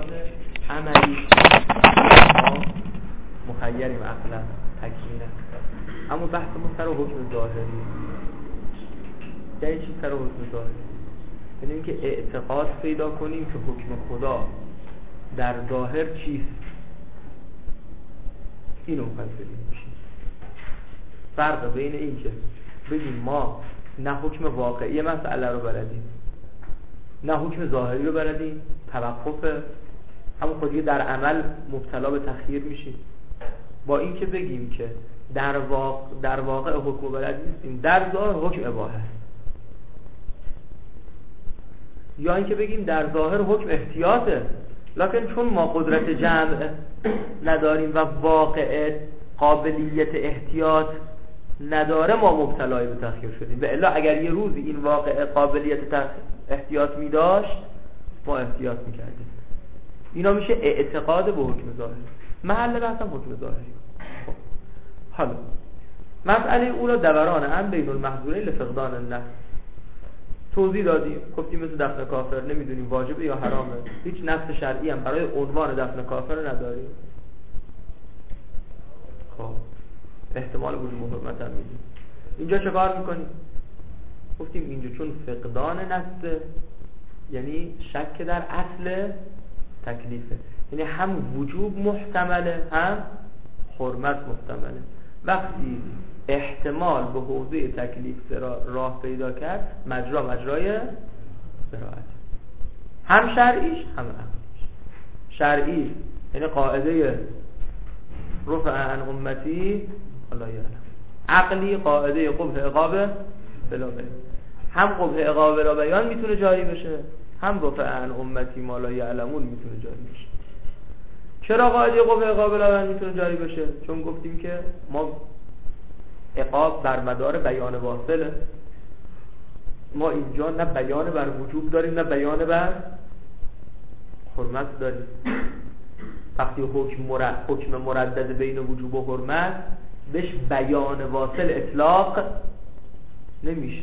عملی ما مخیریم عقلا تکمیلا. اما بحث ما سر حکم ظاهری. یعنی چی سر حکم ظاهری؟ یعنی اینکه اعتقاد پیدا کنیم که حکم خدا در ظاهر چیست. اینو می‌خوایم ببینیم. فرق بین این که بگیم ما نه حکم واقعی مسئله رو بلدیم نه حکم ظاهری رو بلدیم، توقف همون خودی در عمل مبتلا به تخییر میشیم، با این که بگیم که در واقع حکم بلد نیستیم، در ظاهر حکم اباحه است، یا اینکه بگیم در ظاهر حکم احتیاطه، لکن چون ما قدرت جمع نداریم و واقع قابلیت احتیاط نداره ما مبتلای به تخییر شدیم. به الا اگر یه روزی این واقع قابلیت احتیاط می داشت ما احتیاط می کردیم. اینا میشه اعتقاد به حکم ظاهری. محل بحثم حکم ظاهری. حالا مسئله اولا دوران هم بین المحظورین لفقدان النفس. توضیح دادیم، گفتیم مثل دفن کافر نمیدونیم واجبه یا حرامه، هیچ نفس شرعی هم برای عنوان دفن کافر نداریم. خب احتمال وجود حرمت هم میدیم. اینجا چه کار میکنیم؟ گفتیم اینجا چون فقدان نفس یعنی شک در اصل تکلیفه، یعنی هم وجوب محتمله هم حرمت محتمله. وقتی احتمال به حوزه تکلیف راه پیدا کرد مجرای براءت، هم شرعیش هم عقلیش. شرعی یعنی قاعده رفع عن امتی الله یعلم، عقلی قاعده قبح عقاب بلا بیان. هم قبح عقاب بلا بیان میتونه جاری بشه، هم رفع عن امتی ما لا یعلمون میتونه جاری بشه. چرا قاعده قبح عقاب بلا بیان میتونه جاری بشه؟ چون گفتیم که ما عقاب بر مدار بیان واصله، ما اینجا نه بیان بر وجوب داریم نه بیان بر حرمت داریم. وقتی حکم مردد بین وجوب و حرمت بهش بیان واصل اطلاق نمیشه،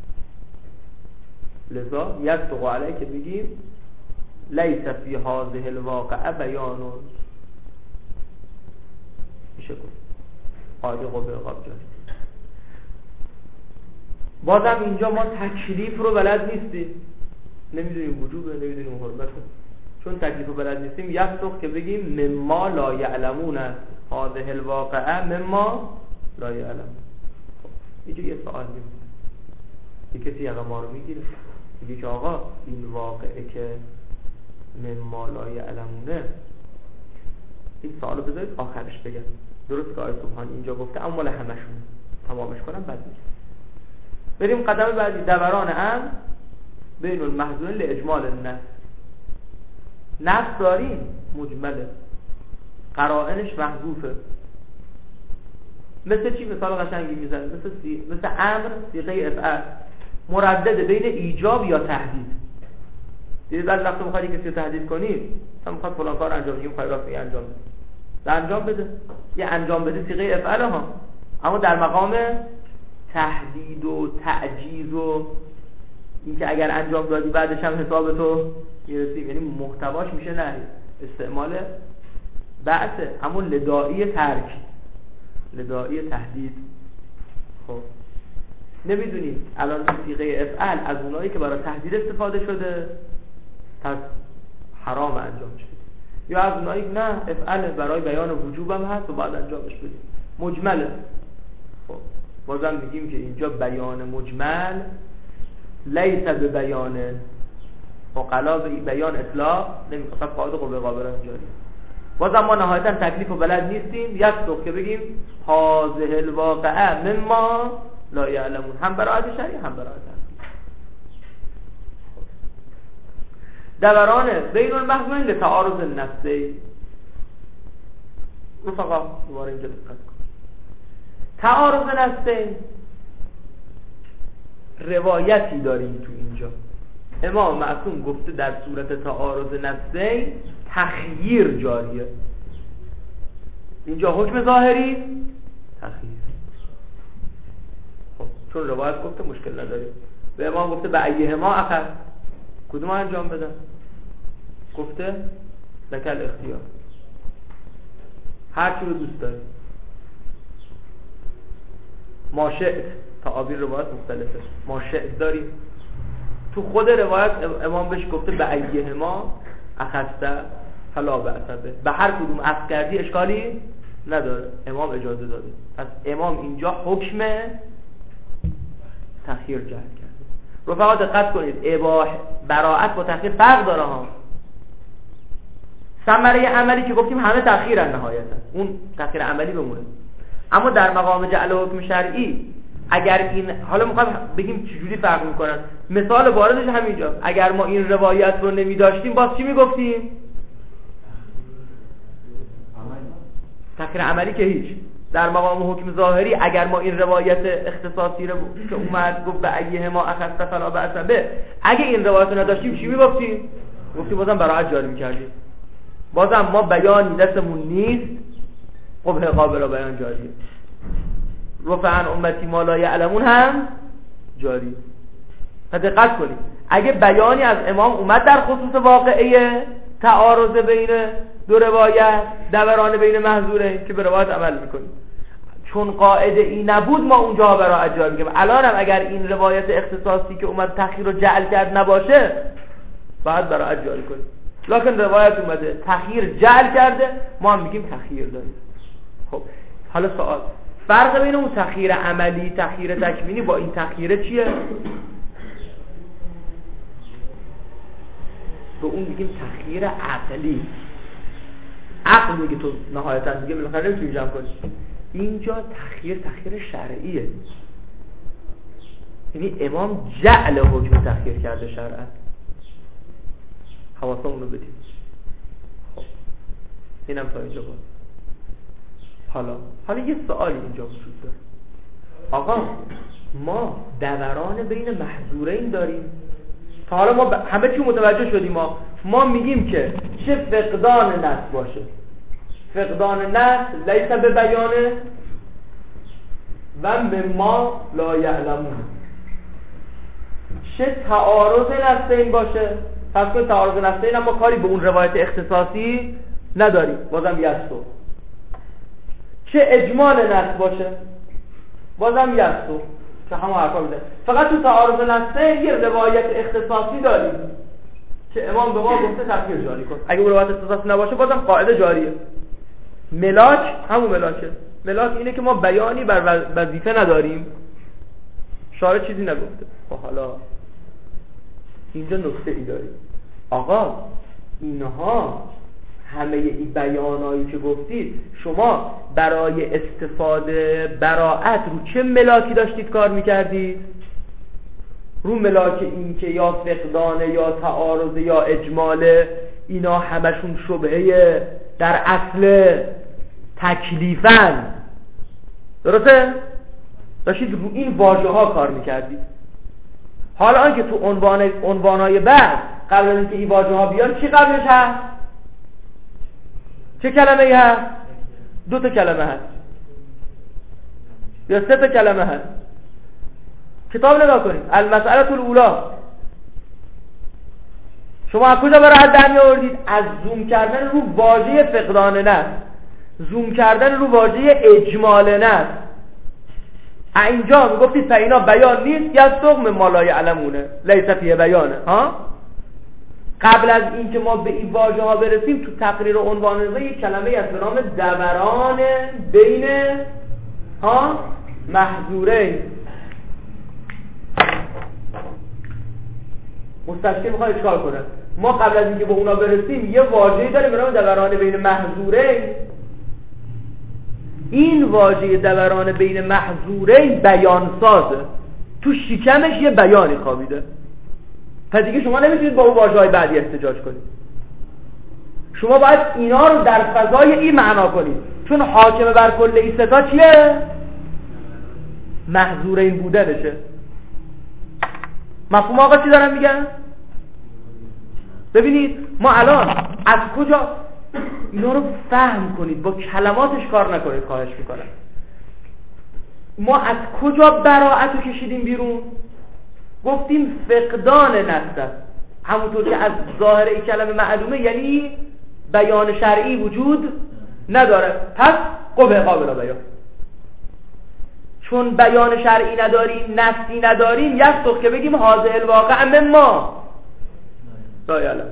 لذا یصدق علیه که بگیم لیس فی هذه الواقعه بیان میشه گفت قاعده قبح عقاب جاری. بازم اینجا ما تکلیف رو بلد نیستیم، نمیدونیم وجوبه نمیدونیم حرمته. چون تکلیف رو بلد نیستیم یصدق که بگیم مما لا یعلمون هذه الواقعه مما لا یعلمون. اینجا یه سوال میمونه، یه کسی آقا ما رو میگیره میگه که آقا این واقعه که مما لا یعلمونه، این سوالو بذارید آخرش بگم. درست که آیه سبحان اینجا گفته اما مال همشون تمامش کنم بعد میگم. بریم قدم بعدی، دوران هم بین المحظورین لاجمال النفس. نفس داریم مجمله، قرائنش محذوفه. مثل چی؟ مثال قشنگی میزنه، مثل امر صیغه افعل مردد بین ایجاب یا تهدید. دیدید بعد وقت میخواد کسی رو تهدید کنیم، مثلا میخواد فلان کار انجام بدیم، میخواد راست انجام بده، انجام بده، یه انجام بده صیغه افعل ها، اما در مقام تهدید و تعجیز و اینکه اگر انجام دادی بعدش هم حسابتو میرسیم، یعنی محتواش میشه نه استعمال بعثه، اما لدائی ترک، لدائی تهدید. خب نمیدونیم الان صیغه افعل از اونایی که برای تهدید استفاده شده پس حرام انجام شده، یا از اونایی نه افعل برای بیان وجوب هم هست و بعد انجامش بدیم، مجمله. خب بازم میگیم که اینجا بیان مجمل لیس به بیان مقلا، به بیان اطلاق نمیخواد، فقط قاعده قبح عقاب جاری. بازم ما نهایتا تکلیف و بلد نیستیم، یصدق که بگیم هذه الواقعه مما لا یعلمون، هم براءت شرعی هم براءت عقلی. دوران بین المحظورین لتعارض النفسین. رفقا دوباره اینجا دقت کن، تعارض نفسین روایتی داریم تو اینجا. امام معصوم گفته در صورت تعارض نفسین تخییر جاریه. اینجا حکم ظاهری تخییر. خب چون روایت گفته مشکل نداریم. به امام گفته به ایهما اخر، کدوم انجام بدم؟ گفته لکل اختیار، هر چی رو دوست داری. ما شئت، تعابیر روایت مختلفه. ما شئت داریم، تو خود روایت امام بهش گفته به ایهما اخذت فلا بأس به هر کدوم اخذ کردی اشکالی نداره، امام اجازه داده. پس امام اینجا حکم تخییر جعل کرده. رفقا دقت کنید، براءت با تخییر فرق داره ها. ثمره عملی که گفتیم همه تخییرن نهایتا، اون تخییر عملی بمونه. اما در مقام جعل حکم شرعی اگر این، حالا میخوایم بگیم چجوری فرق میکنن، مثال واردش همینجا. اگر ما این روایت رو نمیداشتیم باز چی میگفتیم؟ تخییر عملی که هیچ. در مقام حکم ظاهری اگر ما این روایت اختصاصی رو که اومد گفت به ایه ما اخذت فلا بأس به، اگه این روایت رو نداشتیم چی میگفتیم؟ گفتیم بازم براءت جاری میکردیم. بازم ما بیانی دستمون نیست، قبح قابل بیان جاری. رفع عن امتی ما لا یعلمون هم جاری. دقت کنید، اگه بیانی از امام اومد در خصوص واقعه تعارض بین دو روایت، دوران بین محظورین، که به روایت عمل میکنیم. چون قاعده ای نبود ما اونجا براءت جاری میکنیم. الان هم اگر این روایت اختصاصی که اومد تخییر رو جعل کرد نباشه باید براءت جاری کنیم. لکن روایت اومده تخییر جعل کرده، ما هم میگیم تخییر داریم. خب حالا سوال، فرق بین اون تخییر عملی، تخییر تکوینی با این تخییر چیه؟ به اون میگیم تخییر عقلی. عقل میگه تو نهایتا دیگه بالاخره نمیتونی جمع کنی. اینجا تخییر شرعیه، یعنی امام جعل حکم تخییر کرده شرعا. حواسمون رو بدیم. خب اینم تا اینجا بود. حالا یه سوالی اینجا وجود داره. آقا ما دوران بین محظورین داریم. تا حالا ما همه چی متوجه شدیم. ما میگیم که چه فقدان نص باشه، فقدان نص لیس به بیانه و به ما لا یعلمون، چه تعارض نصین باشه. پس که تعارض نصین هم ما کاری به اون روایت اختصاصی نداریم، بازم یستو. چه اجمال نص باشه، بازم یستو، که همه حرفا میده. فقط تو تعارض نصین یه روایت اختصاصی داریم که امام به ما گفته تخییر جاری کن. اگه اون روایت اختصاصی نباشه بازم قاعده جاریه. ملاک همون ملاکه. ملاک اینه که ما بیانی بر وظیفه نداریم، شارع چیزی نگفته. خب حالا اینجا نکته ای داریم. آقا اینها همه این بیانایی که گفتید شما برای استفاده براءت رو چه ملاکی داشتید کار میکردید؟ رو ملاک این که یا فقدانه یا تعارض یا اجماله، اینا همشون شبهه در اصل تکلیفن. درسته؟ داشتید رو این واژه ها کار میکردید. حالا آنکه تو عنوانهای بعد قبل از اینکه این واژه ها بیان چی قبلش هست؟ چه کلمه ای هست؟ 2 تا کلمه هست یا 3 تا کلمه هست. کتاب نگاه کنید، المسئله الاولی. شما از کجا براءت در می آوردید؟ از زوم کردن رو واژه فقدان نص، زوم کردن رو واژه اجمال نص. اینجا میگفتید فینا بیان نیست، یا سقم مالای علمونه لیس فیه بیانه. قبل از این که ما به این واژه ها برسیم، تو تقریر عنوان رضا یک کلمه است به نام دوران بین محظورین. مستشکل میخواد اشکال کنه. ما قبل از اینکه به اونا برسیم یه واژه‌ای داریم به نام دوران بین محظورین. این واژه دوران بین محظورین بیان سازه، تو شکمش یه بیانی خوابیده. پس دیگه شما نمیتونید با اون واژه‌های بعدی احتجاج کنید. شما باید اینا رو در فضای این معنا کنید، چون حاکم بر کل این ستا چیه؟ محظورین بودنشه. مفهوم آقا چی دارم میگم؟ ببینید ما الان از کجا اینا رو فهم کنید، با کلماتش کار نکنید، خواهش میکنم. ما از کجا براءت رو کشیدیم بیرون؟ گفتیم فقدان نص، همونطور که از ظاهر این کلمه معلومه، یعنی بیان شرعی وجود نداره، پس قبه قابل بیان. چون بیان شرعی نداریم، نصی نداریم، یستخ که بگیم حاضر الواقع مما لا یعلم.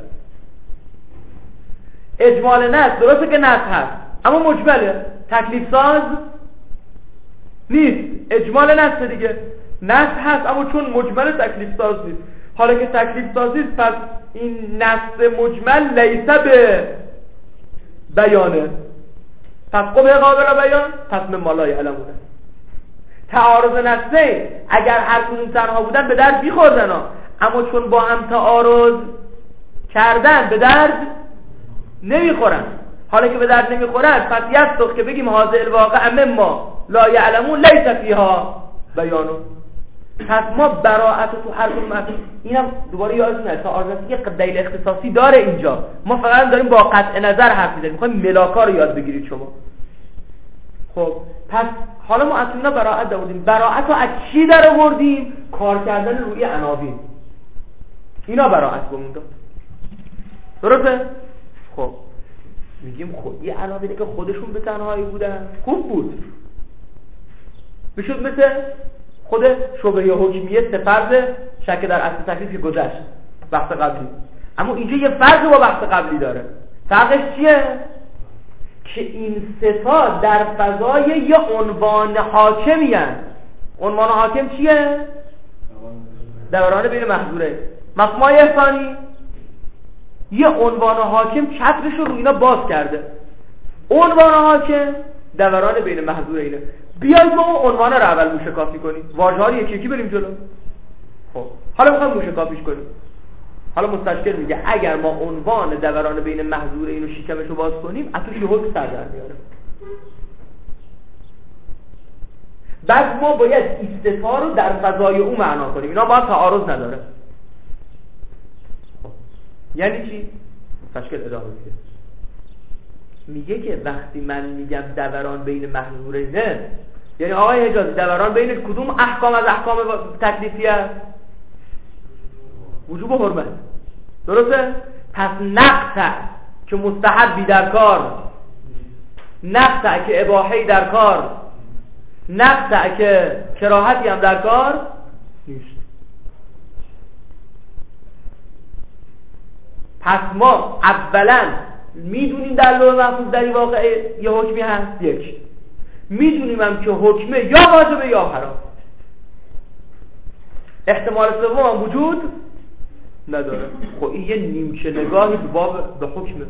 اجمال نص درسته که نص هست اما مجمله، تکلیف ساز نیست. اجمال نص دیگه، نص هست اما چون مجمل تکلیف ساز نیست. حالا که تکلیف ساز نیست پس این نص مجمل لیسه به بیانه، پس قبه قابل بیان، پس مما لا یعلمونه. تعارض نصین اگر هر کدوم تنها بودن به درد میخوردن اما چون با هم تعارض کردن به درد نمیخورن. حالا که به درد نمیخورن پس یستخ که بگیم حاضر الواقع مما لا یعلمون لیس فیها بیانو. پس ما براءت تو هر کدوم، اینم دوباره یادتونه تعارض یه دلیل اختصاصی داره اینجا. ما فقط داریم با قطع نظر حرف میزنیم، میخوایم ملاکا رو یاد بگیرید شما. خب پس حالا ما اصلا براءت دادیم. براءت رو از چی در آوردیم؟ کار کردن روی عناوین. اینا براءت بمون داد. درسته؟ خب میگیم خب یه عناوینی که خودشون به تنهایی بودن خوب بود، میشد مثل خود شبهه حکمیه سفرض شک در اصل تکلیف که گذشت وقت قبلی. اما اینجا یه فرق با وقت قبلی داره. فرقش چیه؟ که این ستا در فضای یه عنوان حاکمی هست. عنوان حاکم چیه؟ دوران بین محظوره. مفهوم احسانی یه عنوان حاکم چترش رو اینا باز کرده. عنوان حاکم دوران بین محظوره اینه. بیاید ما اون عنوان رو اول موشکافی کنیم، واژه‌ها رو یکی یکی بریم جلو. خب حالا میخوایم موشکافیش کنیم. حالا مستشکل میگه اگر ما عنوان دوران بین محظوره اینو شکمش رو باز کنیم اتوش یه حکم سر در میاره. بعد ما باید استثنا رو در فضای او معنا کنیم. اینا باید تعارض نداره. خب یعنی چی؟ مستشکل ادامه میده. میگه که وقتی من میگم دوران بین محظوره نه، یعنی آقای حجازی دوران بین کدوم احکام از احکام تکلیفی است؟ وجوب و حرمت. درسته؟ پس نقص که مستحبی در کار، نقص که اباحی در کار، نقص که کراهتی هم در کار نیست. پس ما اولا میدونیم در لوح محفوظ در این واقعه یه حکمی هست، یک میدونیم هم که حکمه یا واجبه یا حرام. احتمال سوم هم وجود نداره. خب این یه نیمچه نگاهی به حکمه.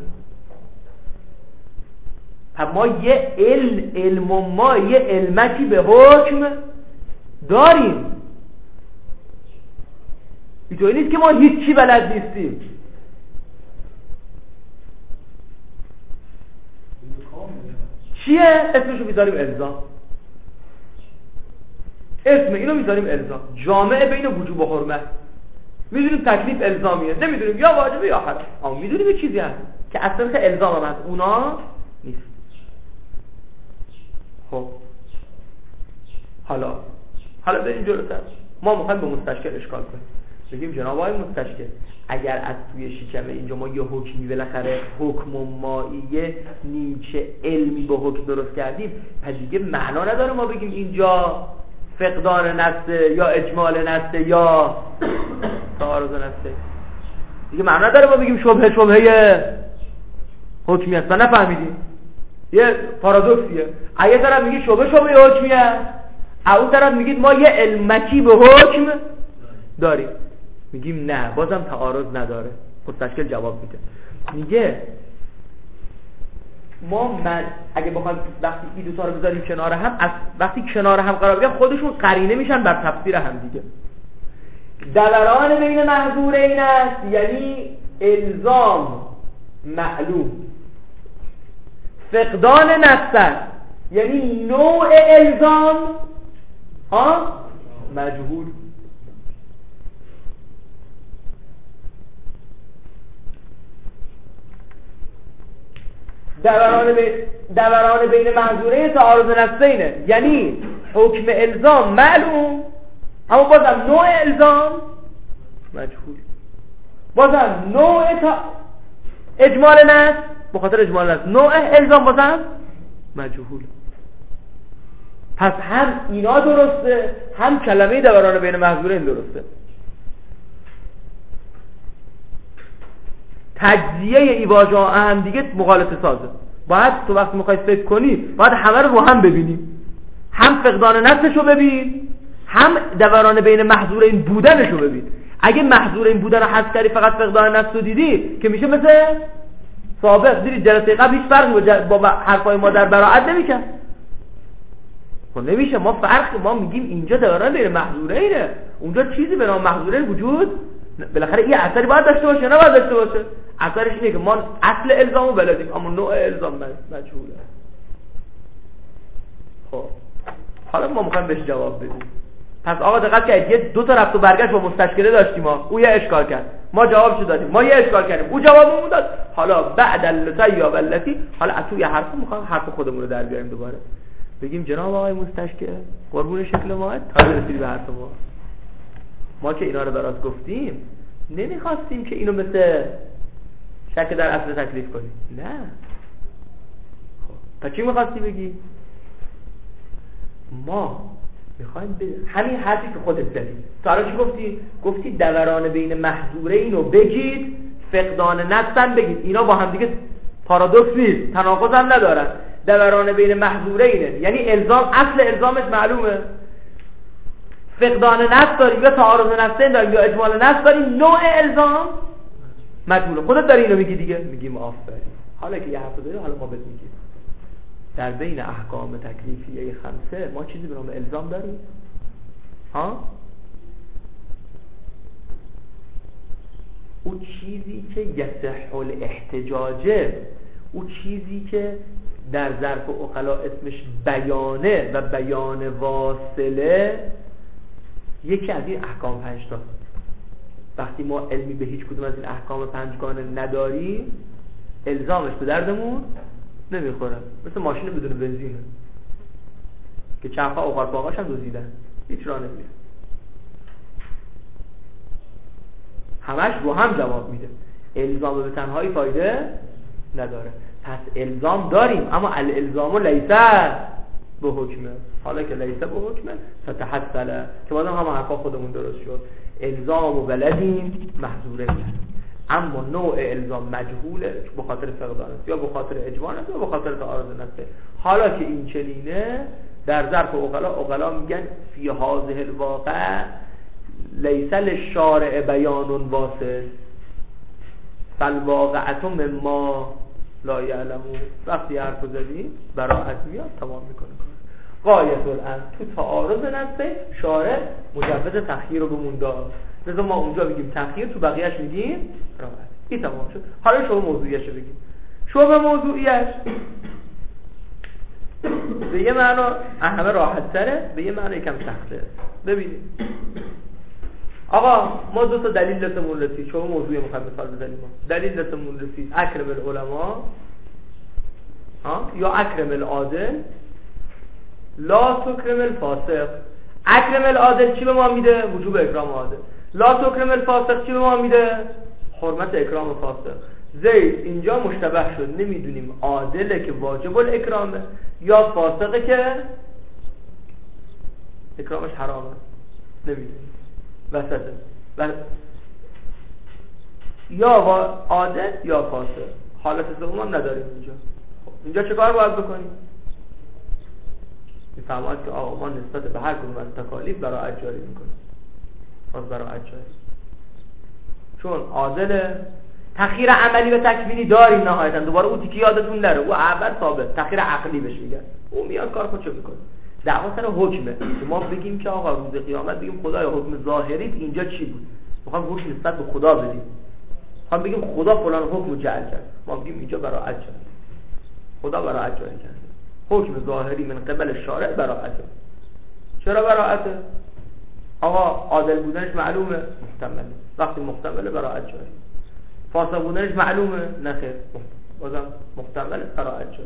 پس ما یه علم ما یه علمتی به حکم داریم. اینطوری نیست که ما هیچی بلد نیستیم. چیه؟ اسمشو میذاریم الزام. اسم اینو میذاریم الزام. جامعه بین وجوب و حرمت. میدونیم تکلیف الزامیه، نمیدونیم یا واجبه یا حرام. اما میدونیم یه چیزی هست که اصلا الزام هم هست، اونا نیست. خب حالا بریم جلوتر. ما میخوایم به مستشکل اشکال کنیم. بگیم جناب آقای مستشکل، اگر از توی شکمه اینجا ما یه حکمی بالاخره حکم مائیه نیمچه علمی به حکم درست کردیم، پس دیگه معنا نداره ما بگیم اینجا فقدان نصه یا اجمال نصه یا تعارض نصه. دیگه معنا نداره ما بگیم شبهه حکمی هست. نفهمیدیم؟ یه پارادوکسیه. یه طرف میگه شبهه حکمیه، اون طرف میگید ما یه علمکی به حکم داریم. میگیم نه، بازم تعارض نداره. مستشکل جواب میده، میگه من اگه بخوام وقتی این دو تا رو بذاریم کنار هم، وقتی کنار هم قرار بگیرن خودشون قرینه میشن بر تفسیر هم دیگه. دوران بین محظورین است یعنی الزام معلوم، فقدان نص یعنی نوع الزام مجهول. دوران بین محظوره تعارض نصینه یعنی حکم الزام معلوم اما بازم نوع الزام مجهول. بازم نوع اجمال نص به خاطر اجمال نص. نوع الزام بازم مجهول. پس هم اینا درسته، هم کلمه دوران بین محظورین درسته. تجزیه ای واژه‌ها هم دیگه مغالطه سازه. باید تو وقتی میخوای فکر کنی باید همه رو هم ببینیم، هم فقدان نصشو ببین، هم دوران بین محظورین بودنشو ببین. اگه محظورین بودن رو حذف کردی فقط فقدان نص رو دیدی که میشه مثل سابق. دیدی جلسه قبل هیچ فرقی با حرفای ما در براءت نمیکنه. خب نمیشه. ما میگیم اینجا دوران بین محظورینه، اونجا چیزی به نام محظورین وجود بالاخره این اثری باید داشته باشه، نه باید داشته باشه. اثرش اینه که ما اصل الزامو بلدیم اما نوع الزام مجهوله. خب حالا ما میخوایم بهش جواب بدیم. پس آقا دقت کنید، یه دو تا رفت و برگشت با مستشکله داشتیم. او یه اشکال کرد، ما جوابشو دادیم. ما یه اشکال کردیم، او جوابمون داد. حالا بعد اللتی یا بلتی، حالا از توی حرف میخوام حرف خودمون رو در بیاریم دوباره. بگیم جناب آقای مستشکل قربون شکل ما تا رسیدی به حرف ما که اینا رو برات گفتیم، نمیخواستیم که اینو مثل شک در اصل تکلیف کنیم. نه. خب پس چی میخواستی بگی؟ ما میخوایم همین حرفی که خودت زدی. تو الان چی گفتی؟ گفتی دوران بین محظورین رو بگید، فقدان نصن بگید. اینا با هم دیگه پارادوکس نیست، تناقض هم ندارن. دوران بین محظورینه یعنی الزام، اصل الزامش معلومه. فقدان نص داریم یا تعارض نصین داریم یا اجمال نص داریم، نوع الزام مجهوله. خودت داری اینو میگی دیگه. میگیم آفرین. حالا که یه حرف داری حالا ما بهت میگیم در بین احکام تکلیفیه خمسه ما چیزی به نام الزام داریم؟ ها؟ او چیزی که یصح الاحتجاجه، او چیزی که در ظرف عقلا اسمش بیانه و بیان واصله، یکی از این احکام 5 تا. وقتی ما علمی به هیچ کدوم از این احکام 5گانه نداریم، الزامش به دردمون نمیخوره. مثل ماشین بدون بنزینه که چرخا اوقات باقاش هم دزدیدن، هیچ راه نمیره. همش رو هم جواب میده. الزام به تنهایی فایده نداره. پس الزام داریم اما الالزام لیسه به حکمه. حالا که لیسه به حکمه فتحصله که بعدم هم حرفا خودمون درست شد. الزام و بلدیم محظوره میشه، اما نوع الزام مجهوله به خاطر فقدان است یا به خاطر اجمال است یا به خاطر تعارض نص. حالا که این چنینه در ظرف عقلا میگن فی هذه الواقع لیس للشارع بیان واصل فالواقعة مما لا یعلمون. وقتی حرف زدی براءت میاد تمام میکنه کار. غایت الامر تو تعارض نص شارع مجوز تأخیر رو بمون داد. مثلا ما اونجا بگیم تأخیر، تو بقیه‌اش میگیم راحت. این تمام شد. حالا شما موضوعیش رو بگیم. شما موضوعیش به یه معنا همه راحت تره، به یه معنا یکم سخته. ببینید آقا ما دو تا دلیل دستمون رسید. شما موضوعی میخوایم مثال بزنیم. دلیل دستمون رسید اکرم العلماء یا اکرم العادل لا تکرم الفاسق. اکرم العادل چی به ما میده؟ وجوب اکرام عادل. لا تکرم الفاسق چی به ما میده؟ حرمت اکرام فاسق. زید اینجا مشتبه شد، نمیدونیم عادله که واجب الاکرامه یا فاسقه که اکرامش حرامه، نمیدونیم وسطه یا عادل یا فاسق. حالت سوم هم نداریم اینجا. خب اینجا چه کار باید بکنیم؟ میفهمید که آقا ما نسبت به هر کدوم از تکالیف براءت جاری میکنیم. باز براءت جاری چون عادل تأخیر عملی و تکوینی داریم نهایتا. دوباره اون تیکی یادتون نره، او اول ثابت تأخیر عقلی بهش میگن. او میاد کار خودشو میکنه. دعوا سر حکمه که ما بگیم که آقا روز قیامت بگیم خدای حکم ظاهری اینجا چی بود؟ میخوام حکم نسبت به خدا بدیم. میخوام بگیم خدا فلان حکم جعل کرد. ما بگیم اینجا براءت شد. خدا براءت جاری کرد. حکم ظاهری من قبل شارع براءته. چرا براءته؟ آقا عادل بودنش معلومه، محتمله. وقتی محتمله براءت جاری. فاسق بودنش معلومه، نه خیر. بازم محتمله براءت جاری.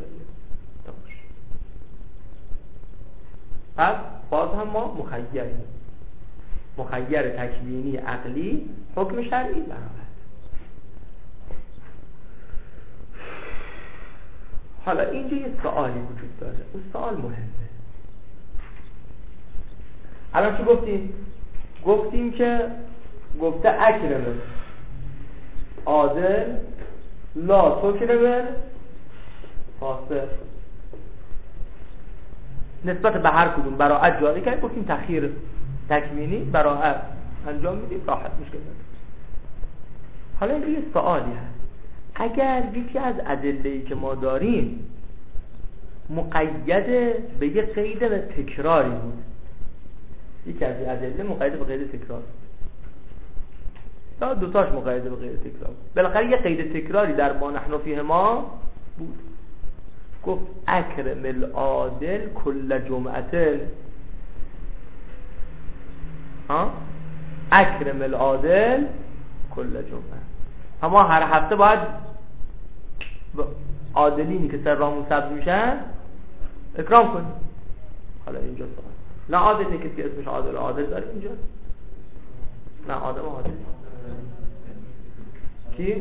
پس باز هم ما مخیریم. مخیر تکوینی عقلی حکم شرعی براءت. حالا اینجا یه سوالی وجود داره، اون سوال مهمه. الان چی گفتیم؟ گفتیم که گفته اکرم عادل لا تکرم فاسق، نسبت به هر کدوم براعت جاری کرد. گفتیم تخییر تکوینی براعت انجام میدیم، راحت مشکل نداره. حالا اینجا یه سوالی هست، اگر یکی از ادله‌ای که ما داریم مقید به یه قید و تکراری بود، یکی از ادله مقید به قید تکرار یا دوتاش مقید به قید تکرار، بالاخره یه قید تکراری در ما نحن فیه ما بود. گفت اکرم العادل کل جمعه، اکرم العادل کل جمعه، اما هر هفته باید عادلینی که سرامون سبز میشن اکرام کنیم. حالا اینجا سوال، نه عادل نیست که اسمش عادل داره اینجا، نه آدم عادل کی؟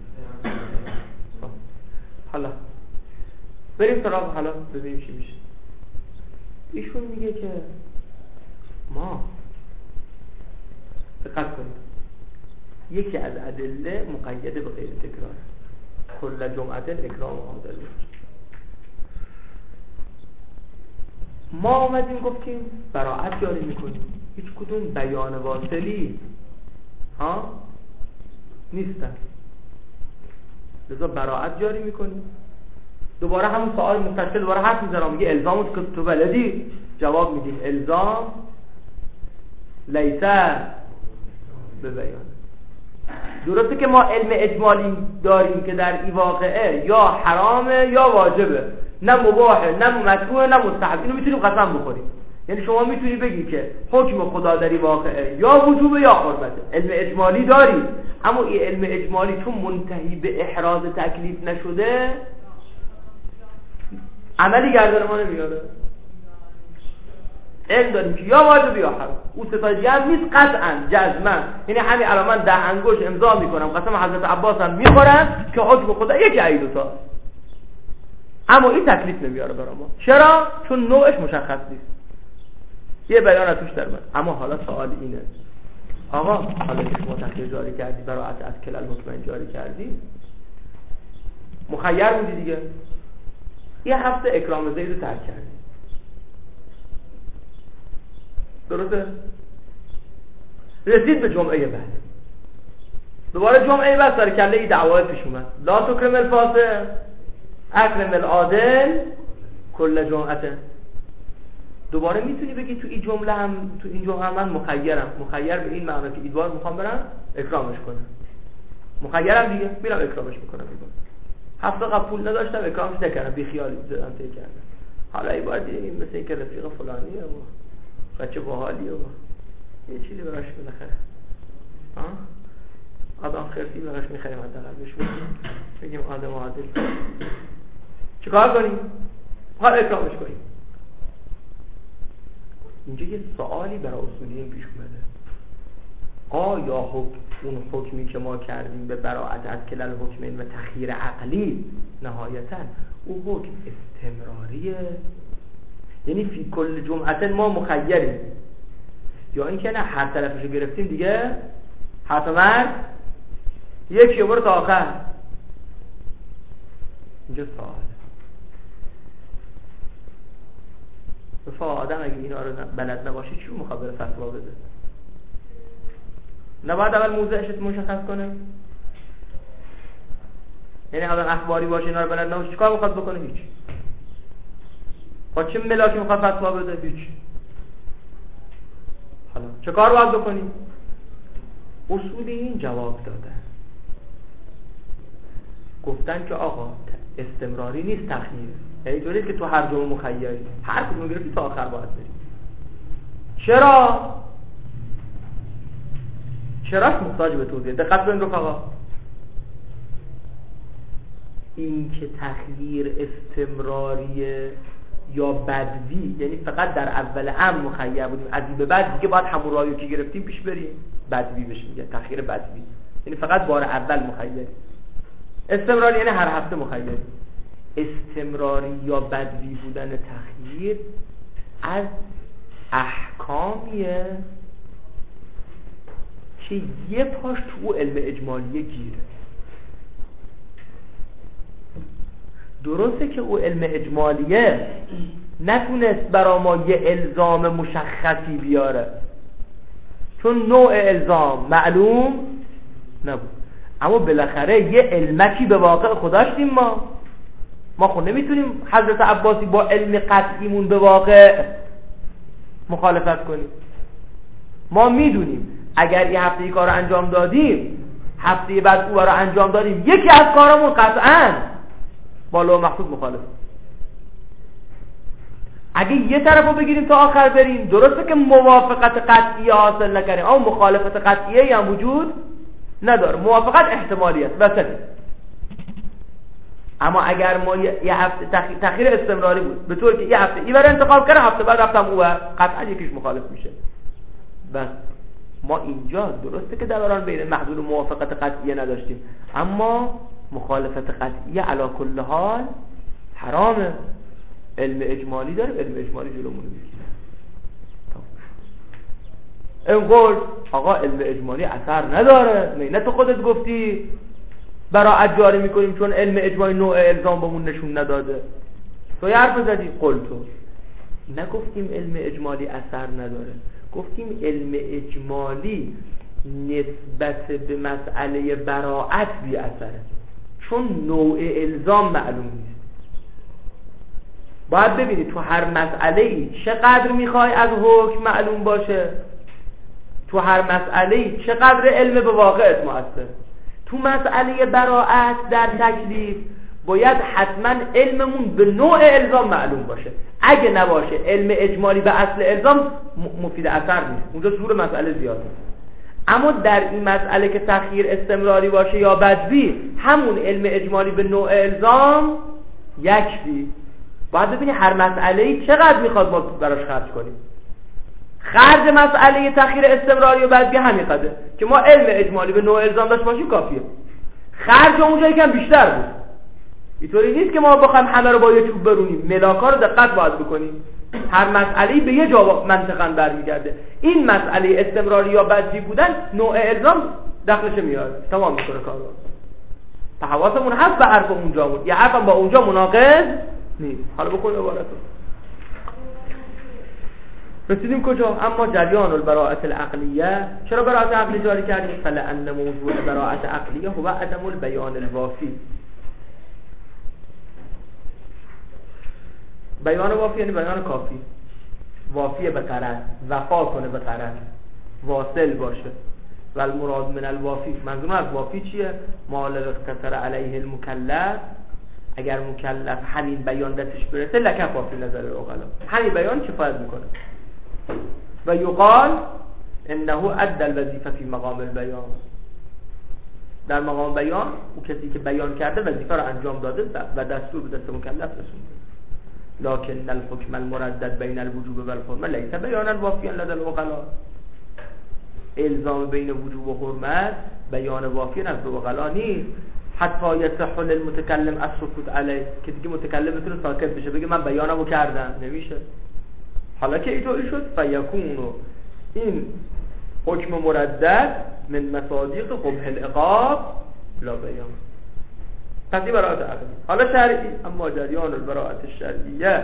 حالا بریم سراغ، حالا ببینیم چی میشه. ایشون میگه که ما دقت کنید، یکی از ادله مقید به غیر تکرار، کل جمعه اکرام عادل. ما آمدیم گفتیم براعت جاری میکنیم، هیچ کدوم بیان واصلی نیستن، لذا براعت جاری میکنیم. دوباره همون سوال مستشکل دوباره حرف میزنم، میگه الزامت که تو بلدی، جواب میدیم الزام لیسه به بیان. درسته که ما علم اجمالی داریم که در این واقعه یا حرامه یا واجبه، نه مباحه نه مکروه نه مستحب، اینو میتونیم قسم بخوریم. یعنی شما میتونی بگی که حکم خدا در این واقعه یا وجوبه یا حرمته، علم اجمالی داری، اما این علم اجمالی چون منتهی به احراز تکلیف نشده عملی گردن ما نمیاره. علم داریم که یا واجب یا حرام، اون ستای دیگه هم نیست قطعا جزما. یعنی همین الان من 10 انگشت امضا میکنم قسم حضرت عباس هم میخورم که حکم خدا یکی ای دو تا، اما این تکلیف نمیاره برای ما. چرا؟ چون نوعش مشخص نیست، یه بیان توش در من. اما حالا سوال اینه، آقا حالا که شما تخییر جاری کردی، براعت از کلل مطمئن جاری کردی، مخیر بودی دیگه، یه هفته اکرام زید رو ترک کردی، درسته؟ رسید به جمعه بعد، دوباره جمعه بعد سر کله ای دعوای پیش اومد، لا تکرم الفاسق اکرم العادل کل جمعه. دوباره میتونی بگی تو این جمله هم، تو این جمله هم من مخیرم، مخیر به این معنی که ایدوار میخوام برم اکرامش کنم، مخیرم دیگه، میرم اکرامش میکنم. دیگه هفته قبل پول نداشتم اکرامش نکردم، بی خیالی زدم طی کردم. حالا این بار دیگه مثل این که رفیق فلانیه و بچه باحالیه و یه چیزی براش بالاخره آدم خرسی براش میخریم، حداقل بهش بگیم آدم عادل. چیکار کنیم؟ حالا اکرامش کنیم. اینجا یه سوالی برای اصولیین پیش اومده، آیا اون حکمی که ما کردیم به براعت از کلل حکمین و تخییر عقلی نهایتاً او حکم استمراریه، یعنی فی کل جمعه ما مخیریم، یا این که نه هر طرفشو گرفتیم دیگه حتی مرد یکی برو تا آخر. اینجا سوال آدم اگه اینا رو بلد نباشه چی رو مخابره فتوا بده؟ نباید اول موضعش مشخص کنه؟ یعنی آدم اخباری باشه اینا رو بلد نباشه چیکار میخواد بکنه؟ هیچ. با چه ملاکی میخواد فتوا بده؟ هیچ. حالا چه کار باید بکنیم؟ اصولی این جواب دادن، گفتن که آقا استمراری نیست تخییر، یعنی طوری که تو هر جمعه مخیری هر کدوم گرفتی تا آخر باید بری. چراش محتاج به توضیح. دقت کنید رفقا، این که تخییر استمراریه یا بدوی، یعنی فقط در اول امر مخیر بودیم، از این به بعد دیگه باید همون راهی که گرفتیم پیش بریم، بدوی بشه، میگه تخییر بدوی، یعنی فقط بار اول مخیر. استمراری یعنی هر هفته مخیر. استمراری یا بدوی بودن تخییر از احکامیه که یه پاش تو علم اجمالیه گیره. درسته که او علم اجمالیه نتونست برا ما یه الزام مشخصی بیاره چون نوع الزام معلوم نبود، اما بالاخره یه علمکی به واقع خدا داشتیم. ما خود نمیتونیم حضرت عباسی با علم قطعیمون به واقع مخالفت کنیم. ما میدونیم اگر یه هفته کار رو انجام دادیم، هفته بعد او رو انجام دادیم، یکی از کارمون قطعاً با لوح محفوظ مخالف. اگه یه طرفو بگیریم تا آخر بریم، درسته که موافقت قطعی حاصل نکنیم، اما مخالفت قطعی هم وجود نداره، موافقت احتمالی است وسطه. اما اگر ما یه هفته تخییر استمراری بود به طور که یه هفته این برای انتخاب کرده، هفته بعد رفتم او قطعا یکیش مخالف میشه. بس ما اینجا درسته که دوران بین محدود موافقت قطعیه نداشتیم، اما مخالفت قطعیه علی کل حال حرامه. علم اجمالی داره، علم اجمالی جلومون میگیره. اینقول آقا علم اجمالی اثر نداره، نه تو خودت گفتی براعت جاری میکنیم چون علم اجمالی نوع الزام بهمون نشون نداده. تو یه حرف زدی قلتو. نگفتیم علم اجمالی اثر نداره، گفتیم علم اجمالی نسبت به مسئله براعت بی اثره چون نوع الزام معلوم نیست. باید ببینی تو هر مسئله‌ای چقدر میخوای از حکم معلوم باشه، تو هر مسئله‌ای چقدر علم به واقعت مؤثر. تو مسئله براعت در تکلیف باید حتما علممون به نوع الزام معلوم باشه. اگه نباشه علم اجمالی به اصل الزام مفید اثر نیست، اونجا زور مسئله زیاده. اما در این مسئله که تخییر استمراری باشه یا بدوی، همون علم اجمالی به نوع الزام یکفی. باید ببینی هر مسئله‌ای چقدر میخواد ما براش خرج کنیم. خرج مسئله تخییر استمراری و بدوی همین قدره که ما علم اجمالی به نوع الزام داشت باشیم کافیه. خرج اونجا یکم بیشتر بود. اینطوری نیست که ما بخوایم همه رو با یه چوب برونیم، ملاکا رو دقت باید بکنیم. هر مسئله‌ای به یه جا منطقاً برمیگرده. این مسئله استمراری یا بدوی بودن نوع الزام دخلش میاد، تمام میکنه کارو. حواسمون هست به حرف اونجا، یه حرفم با اونجا مناقض نیست. حالا بکن عبارتو. رسیدیم کجا؟ اما جریان البراءة العقلیه. چرا براءت عقلی جاری کردیم؟ فلأن موضوع براءت عقلیه هو عدم البیان الوافی. بیان وافی یعنی بیان کافی، وافی به غرض، وفا کنه به غرض، واصل باشه. و المراد من الوافی، منظور از وافی چیه؟ ما اقتصر علیه المکلف، اگر مکلف همین بیان دستش برسه لکفا فی نظر العقلا، همین بیان کفایت میکنه. و یقال انه ادى الوظیفه فی مقام البیان، در مقام بیان او کسی که بیان کرده وظیفه رو انجام داده و دستور به دست مکلف رسونده. لكن الحكم المردد بين الوجوب والحرمه ليس بيانا وافيا لدى العقلاء. الزام بین وجوب و حرمت بیان وافی نزد عقلا نیست. حتی یصح للمتکلم السکوت علیه، که دیگه متکلم بتونه ساکت بشه بگه من بیانمو کردم، نمیشه. حالا که اینطوری شد فیکون این حکم مردد من مصادیق قبح العقاب لا بیان. پس این براءت عقلی. حالا شرعی، اما جریان البراءت الشرعیه،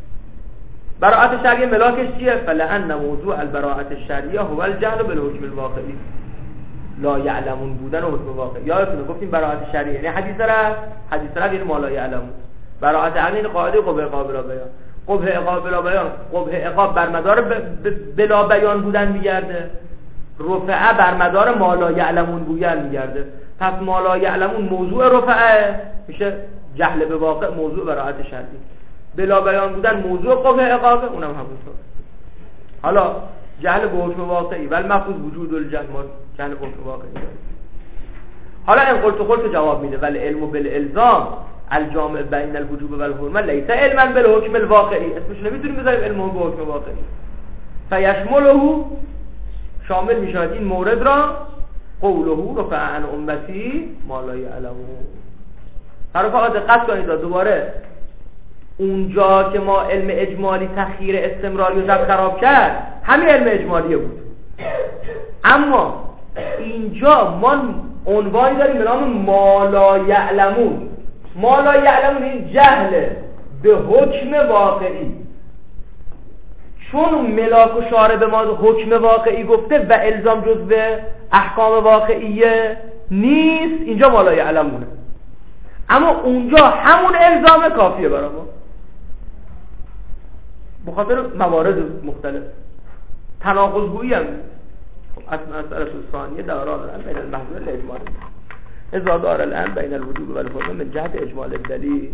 براءت شرعیه ملاکش چیه؟ فلأن موضوع البراءت الشرعیه هو الجهل بالحکم الواقعی، لا یعلمون بودن و حکم واقعی. یادتونه گفتیم براءت شرعیه یعنی حدیث رفت یعنی ما لا یعلمون. براءت عقلی این قاعده قبح عقاب بلا بیان. قبح عقاب بلا بیان، قبح عقاب بر مدار بلا بیان بودن میگرده، رفعه بر مدار ما لا یعلمون بودن میگرده. پس ما لا یعلمون موضوع رفعه میشه جهل به واقع موضوع براءت شرعی، بلا بیان بودن موضوع قبح عقابه، اونم همونطور. حالا جهل به حکم واقعی ولی مفروض وجود الجهل، ما جهل به حکم واقعی. حالا این قلت جواب میده ولی علم بالالزام الجامع بین الوجوب و الحرمه لیس علما بالحکم الواقعی، اسمش نمیتونیم بذاریم علم به حکم واقعی. فیشمله، شامل میشود این مورد را قوله رفع عن امتی ما لا یعلمون. رفقا دقت کنید دوباره اونجا که ما علم اجمالی تخییر استمراری و ضبط خراب کرد همین علم اجمالیه بود، اما اینجا ما عنوانی داریم به نام ما لا یعلمون. ما لا یعلمون این جهله به حکم واقعی، چون ملاک و شارع به ما حکم واقعی گفته و الزام جزء احکام واقعیه نیست، اینجا ما لا یعلمونه. اما اونجا همون الزام کافیه برای ما بخاطر موارد مختلف. تناقض گویی هم مسئله ثانیه دوران الان بین المحظور الاجمال اذا دار الان بین الوجوب والحرمه من جهت اجمال الدلیل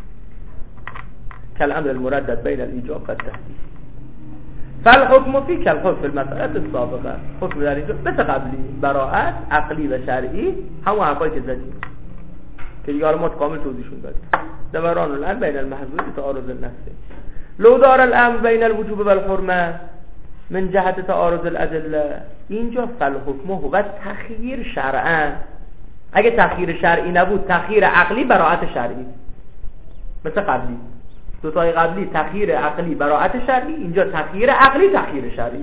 كالامر المردد بین الايجاب والتحديد فالحكم فی كالحكم في المسألة السابقه. حکم در اینجا مثل قبلی براءت عقلی و شرعی، همون حرفایی که زدیم که دیگه ما کامل توضیحشون دادیم. دوران الان بین المحظور تعارض النص لو دار الامر بین الوجوب والحرمه من جهت تعارض الادله، اینجا فالحکم هو تخییر شرعا. اگه تخییر شرعی نبود تخییر عقلی براءت شرعی، مثل قبلی دو تای قبلی تخییر عقلی براءت شرعی، اینجا تخییر عقلی تخییر شرعی.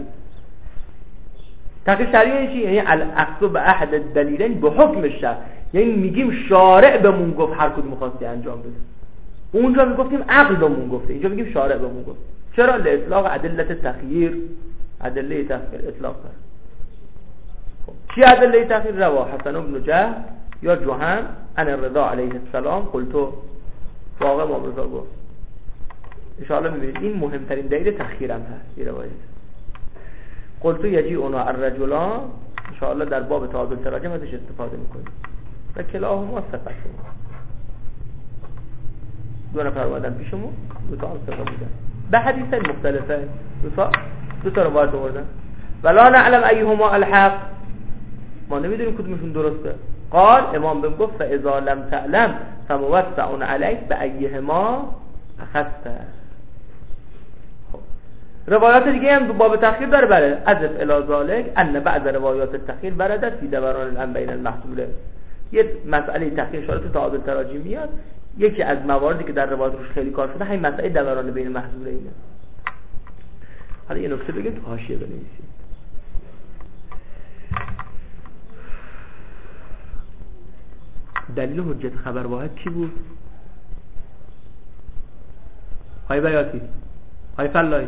تخییر شرعی یعنی چی؟ یعنی الاخذ به احد الدلیلین به حکم الشرع، یعنی میگیم شارع بهمون گفت هر کدوم خواستی انجام بده. اونجا میگفتیم عقل بهمون گفته، اینجا میگیم شارع بهمون گفت. چرا؟ لاطلاق ادله تخییر، ادله تخییر اطلاق داره. چی ادله تخییر؟ روا حسن بن جه یا جوهن ان الرضا علیه السلام قلتو، واقع امام رضا گفت. ان شاء الله میبینید این مهمترین دلیل تخییر هم هست. این روایت قلتو یجیئنا الرجلان، ان شاء الله در باب تعادل تراجم ازش استفاده میکنیم. و کلاهما صفتون، دو نفر اومدن پیشمون، دو تا هم ثقه بودن به حدیث مختلفه، دو تا روایت آوردن. ولا نعلم ایهما الحق، ما نمیدونیم کدومشون درسته. قال امام بهم گفت فاذا لم تعلم فموسع علیک بایهما اخذت. روایات دیگه هم باب تخییر داره. بله عذف الی ذالک ان بعض روایات التخییر وردت فی دوران الامر بین المحصوله. یه مسئله تخییر شارع تو تعادل تراجم میاد، یکی از مواردی که در روایات روش خیلی کار شده همین مسئله دوران بین محصوله اینه. حالا یه نکته بگیم تو حاشیه بنویسید. دلیل حجت خبر واحد چی بود؟ های بیاتی، های فلاحی،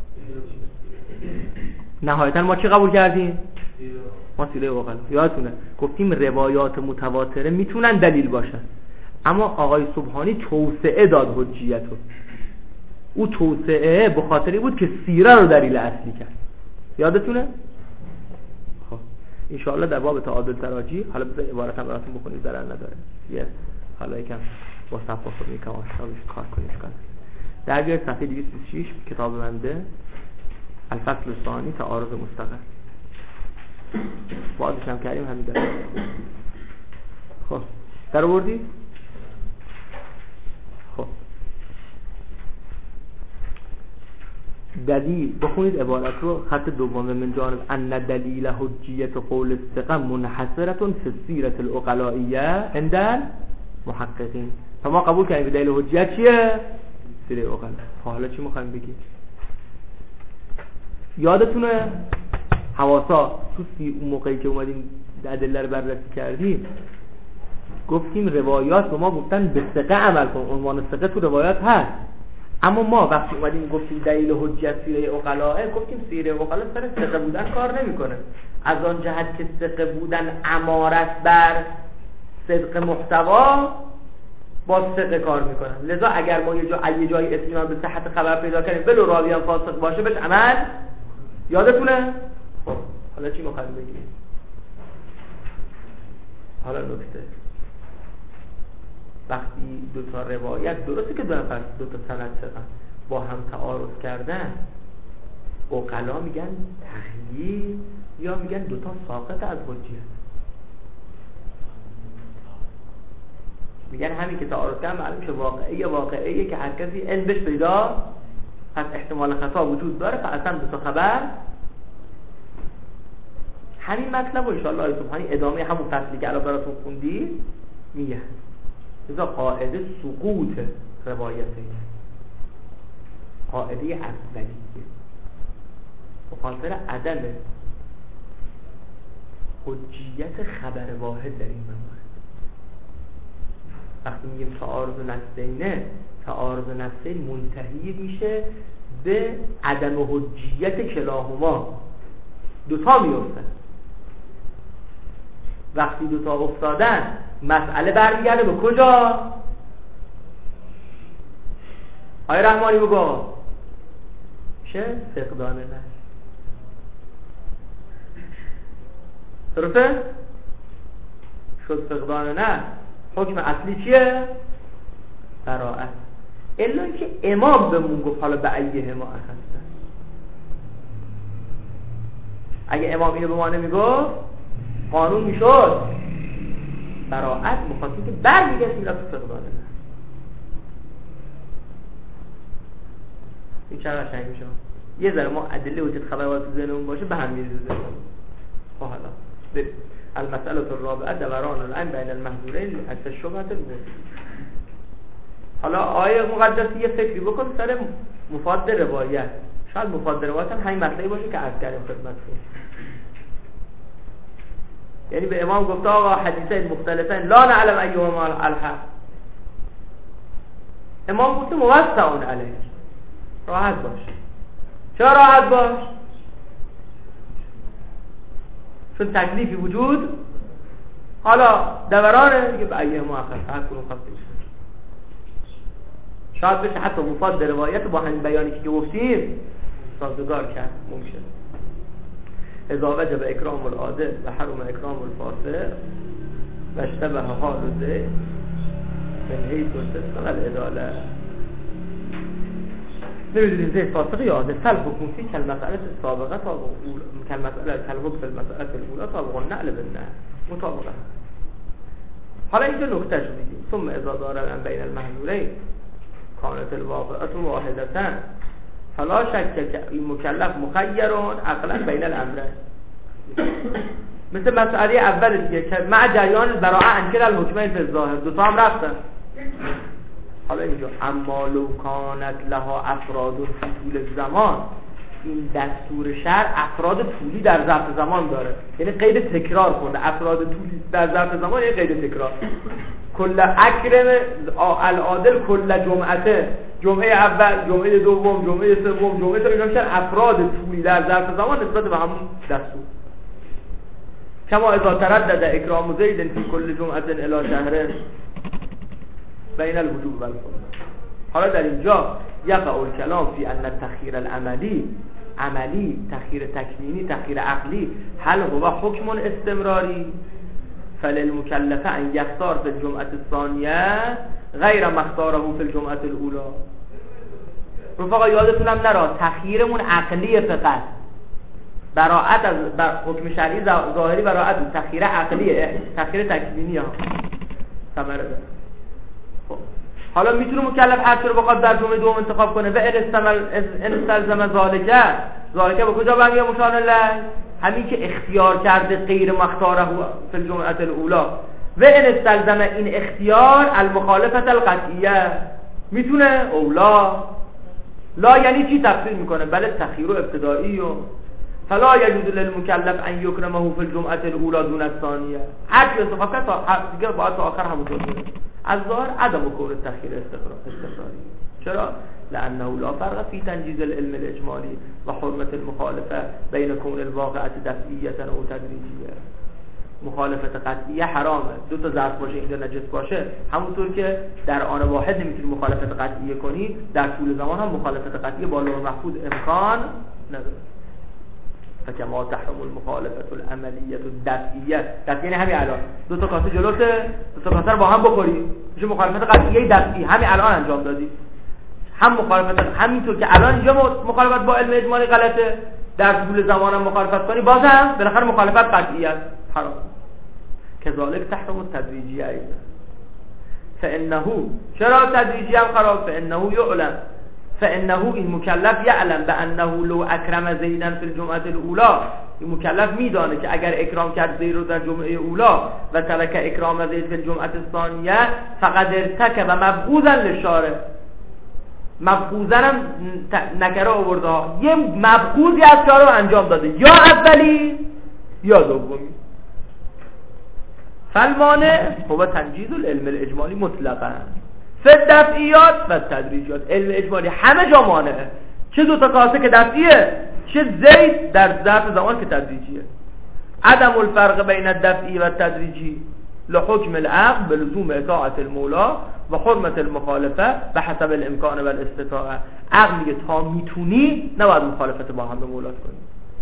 نهایتا ما چی قبول کردیم؟ ما سیره اوقلا. یادتونه گفتیم روایات متواتره میتونن دلیل باشن، اما آقای سبحانی توسعه داد حجیتو. او توسعه به خاطری بود که سیره رو دلیل اصلی کرد. یادتونه؟ خب انشاءالله در باب تعادل تراجی، حالا بذار عبارت هم براتون بخونید، ضرر نداره. یه حالا یکم با صفحه خود یکم آشنا بشید، کار کنید کنید. در بیاید صفحه 226 کتاب بنده الفصل الثانی تعارض مستقر. بعدش هم کردیم همین داره. خب در آوردید؟ خب دلیل بخونید عبارت رو، خط دوم من جانب ان دلیل حجیت قول الثقه منحصره فی السیره العقلائیه عند محققین. ما قبول کردیم که دلیل حجیت چیه؟ سیره عقلا. حالا چی میخوایم بگیم؟ یادتونه حواسا تو اون موقعی که اومدیم ادله رو بررسی کردیم گفتیم روایات به ما گفتن به ثقه عمل کن، عنوان ثقه تو روایات هست، اما ما وقتی اومدیم گفتیم دلیل حجت سیره عقلائه، گفتیم سیره عقلا سر ثقه بودن کار نمیکنه، از آن جهت که ثقه بودن امارت بر صدق محتوا با ثقه کار میکنن. لذا اگر ما یه جایی اطمینان به صحت خبر پیدا کنیم ولو راوی هم فاسق باشه بهش عمل. یادتونه؟ خب حالا چی می‌خوایم بگیم؟ حالا نکته، وقتی دو تا روایت درسته که دو تا سند ثقه با هم تعارض کردن، عقلا میگن تخییر یا میگن دو تا ساقط از حجیت. میگن همین که تعارض کردن معلوم شه واقعیه که هر کسی علم بهش پیدا، پس احتمال خطا وجود داره، فاصلا دو تا خبر. همین مطلب و انشاءالله آیه سبحانی ادامه همون فصلی که الان براتون خوندی میگه. لذا قاعده سقوط روایته، قاعده اولیه، به خاطر عدم حجیت خبر واحد در این موارد. وقتی میگیم تعارض نصینه، تعارض نصین منتهی میشه به عدم حجیت کلاهما، دوتا میفتن. وقتی دوتا افتادن مسئله برمیگرده به کجا؟ آقای رحمانی بگو چه؟ فقدان نص. درسته؟ شد فقدان نص. حکم اصلی چیه؟ براءت. الا اینکه امام بهمون گفت حالا به ایه ما اخذتن. اگه امام اینو به ما نمیگفت قانون میشد براءت، مخاطبی که برمیگشت میرفت فقدان نص. این چرا قشنگ میشه؟ یه ذره ما ادله وجود خبر وارد تو ذهنمون باشه به هم میریزه. خب حالا بریم المسئله الرابعه دوران العین بین المحظورین عکس شبهه الموجود. حالا آیه مقدسی یه فکری بکن سر مفاد روایت. شاید مفاد روایت هم همین مطلبی باشه که عرض کردیم خدمتتون. یعنی به امام گفته آقا حدیثین مختلفین لا نعلم ایهما الحق. امام گفته موسع علیک، راحت باش. چرا راحت باش؟ چون تکلیفی وجود حالا دورانه دیگه به ایه ما اخذ کنون خواستیم. شاید بشه حتی مفاد روایت با همین بیانی که گفتیم سازگار کرد. ممکن اذا وجب اکرام العادل و حرم اکرام الفاسق و اشتبه حال زید من حیث الصدق والعداله. نمیدونیم زید فاسق یا عادل فل حکم فی کالمسئله السابقه طابق کالمسئله کالحکم فی المسئله الاولى طابق النعل بالنعل مطابقه. حالا اینجا نکته شو میگیم ثم اذا دار بین المحظورین كانت الواقعة واحدة فلا شك المكلف مخير عقلا بين الامرين. مثل مسئله اول دیگه که مع جریان البراءه انکر الحکمین فی الظاهر، دو تا هم رفتن. حالا اینجا اما لو کانت لها افراد فی طول الزمان، این دستور شرع افراد طولی در ظرف زمان داره، یعنی قید تکرار کنه. افراد طولی در ظرف زمان یعنی قید تکرار. کل اکرم العادل کل جمعته، جمعه اول، جمعه دوم، جمعه سوم، جمعه سوم، اینا میشن افراد طولی در ظرف زمان نسبت به همون دستور. کما اذا تردد اکرام زید فی کل جمعه الی شهر بین الوجوب والفرض. حالا در اینجا یقع الکلام فی ان التخییر العملی، عملی، تخییر تکوینی، تخییر عقلی، هل هو حکم استمراری فللمکلف ان یختار فی الجمعه الثانیه غیر ما اختاره فی الجمعه الاولى. رفقا یادتونم نرا تخییرمون عقلیه، فقط براءت از حکم شرعی ظاهری براءت، تخییر عقلیه، تخییر تکوینی ها ثمره داره. خب حالا میتونه مکلف هر چیزی بخواد در جمعه دوم انتخاب کنه و ان استلزم ذالک به کجا برمیاد؟ مشان الله، همین که اختیار کرده غیر مختاره فی الجمعه الاولى و ان استلزم این اختیار المخالفت القطعیه، میتونه اولا. لا یعنی چی تفسیر میکنه؟ بله تخییر ابتدایی و فلا یجوز للمکلف ان یکرمه فی الجمعه الاولى دون الثانیه. هر چی انتخاب کرد تا دیگه باید تا آخر همونطور بره. از ظاهر عدم کون تخییر استقراری. چرا؟ لانه لا فرق فی تنجیز العلم الاجمالی و حرمت المخالفه بین کون الواقعه دفعیه او تدریجیه. مخالفت قطعیه حرامه، دو تا ظرف باشه اینجا نجس باشه، همونطور که در آن واحد نمیتونی مخالفت قطعیه کنی، در طول زمان هم مخالفت قطعیه با لوح محفوظ امکان نداره. فکما تحرم المخالفت العملیه الدفعیه، یعنی همین الان دو تا کاسه جلوته، دو تا کاسه رو با هم بخوری میشه مخالفت قطعیه دفعی، همین الان انجام دادی. هم مخالفت همینطور که الان اینجا مخالفت با علم اجمالی غلطه، در طول زمان هم مخالفت کنی بازم بالاخره مخالفت قطعیه حرام. كذلك تحرم التدریجی ایضا فانه، چرا تدریجی هم خراب؟ فانه يعلم، فانه این مکلف یعلم بانه لو اکرم زیدا فی الجمعه الاولى این مکلف میدانه که اگر اکرام کرد زید رو در جمعه اولا و ترک اکرام زید فی الجمعه الثانیه فقد ارتکب مبغوضا للشارع. مبغوضا هم نکره آورده، یه مبغوضی از کارو انجام داده، یا اولی یا دومی. فالمانع هو تنجیز العلم الاجمالی مطلقا فالدفعیات و تدریجات. علم اجمالی همه جا مانعه، چه دو تا کاسه که دفعیه، چه زید در ظرف زمان که تدریجیه. عدم الفرق بین الدفعی و تدریجی لحکم العقل بلزوم اطاعت المولا و حرمت المخالفه به حسب الامکان و الاستطاعه. عقل میگه تا میتونی نباید مخالفت با هم به مولات کنی.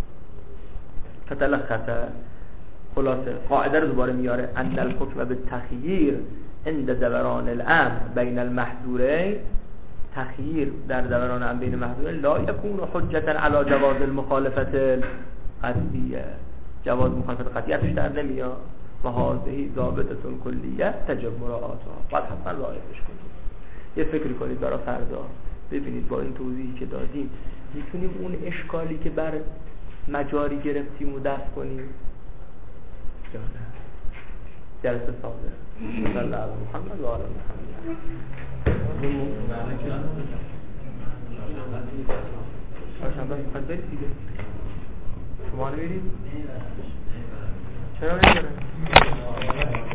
فتلخص خلاصه قاعده رو دوباره میاره ان الحکم بالتخییر عند دوران الامر بین المحظورین. تخییر در دوران امر بین محظورین لا یکون حجتا علی جواز المخالفت القطعیه. جواز مخالفت قطعیتش در نمیاد و هذه ضابطه کلیه تجب مراعاتها. باید حتما رعایتش کنید. یه فکری کنید برای فردا، ببینید با این توضیحی که دادیم میتونیم اون اشکالی که بر مجاری گرفتیم و دفع کنیم یا نه. جلسه صادر صلی الله علیه محمد و آل محمد. شنبه میخواد برید دیگه. شما نمیرید؟ چرا نمیرید؟